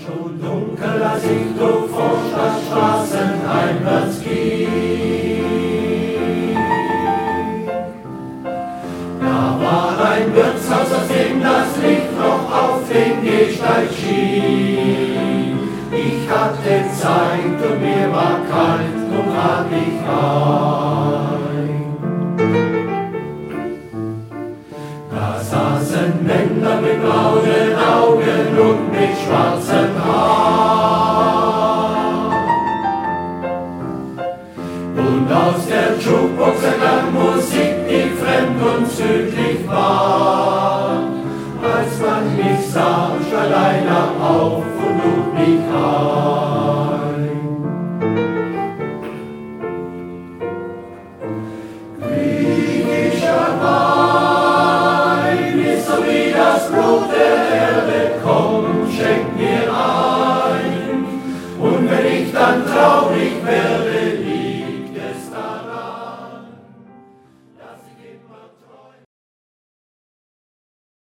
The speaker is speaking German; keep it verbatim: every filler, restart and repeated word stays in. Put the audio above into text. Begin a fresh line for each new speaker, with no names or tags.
Schon dunkel, als ich durch Vorstadtstraßen heimwärts ging. Da war ein Wirtshaus, aus dem das Licht noch auf den Gehsteig schien. Ich hatte Zeit und mir war kalt, drum trat ich ein. Da saßen Männer mit braunen Augen und mit schwarzem Haar. Und aus der Jukebox erklang Musik, die fremd und südlich war. Als man mich sah, stand einer auf und lud mich ein. Griechischer Wein ist so wie das Blut der Erde, komm, schenk mir ein. Und wenn ich dann traurig werde, liegt es daran, dass ich immer treu